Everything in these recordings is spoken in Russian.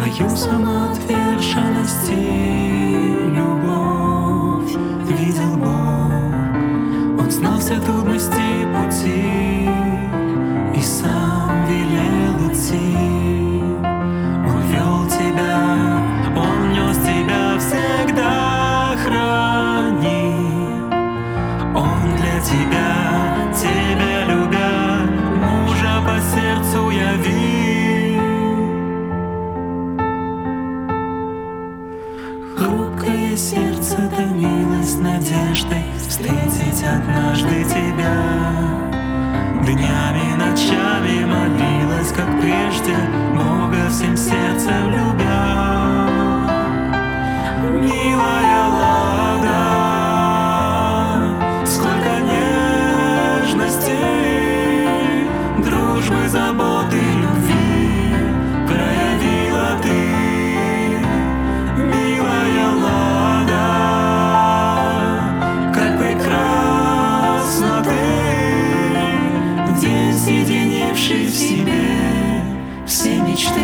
Твою самоотверженность и любовь видел Бог. Он знал все трудности пути и сам велел идти. Он вел тебя, Он нес тебя всегда хранит. Он для тебя, тебя любя, мужа по сердцу явил. Хрупкое сердце томилось надеждой встретить однажды тебя. Днями, ночами молилась, как прежде, Бога всем сердцем любя. Милая Лада, сколько нежности, дружбы, заботы, любви проявила ты. Милая Лада, как прекрасна ты, в день соединивший в себе все мечты.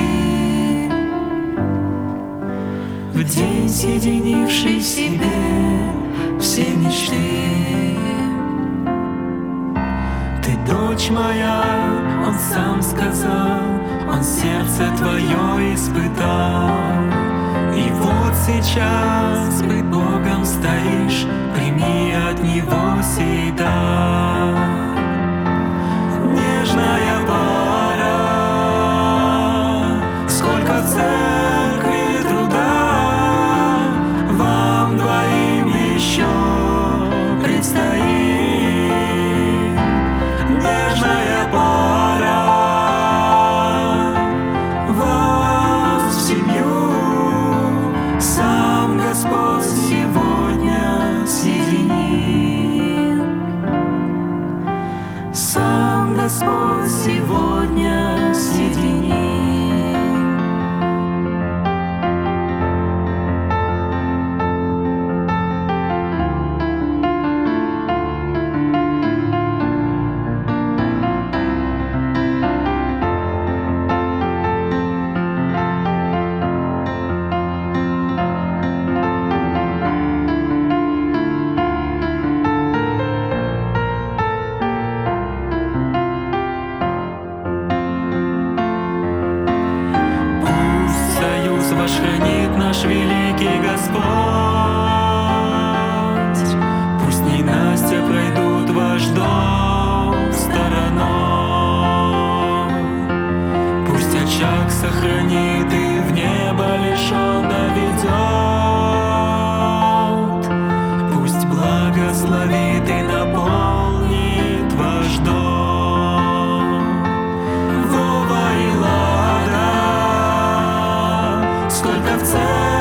В день соединивший в себе все мечты. Ты дочь моя, Он сам сказал, Он сердце твое испытал. И вот сейчас пред Богом стоишь, прими от Него сей дар. Нежная пара, сколько в церкви труда вам двоим еще предстоит. Нежная пара, вас в семью сам Господь сегодня соединил. Сам Господь сегодня соединил. Ваш хранит наш великий Господь. Пусть ненастья пройдут ваш дом стороной. Пусть очаг сохранит и в небо лишь Он доведет. Пусть благословит и наполнит ваш дом. Вова и Лада, сколько в церкви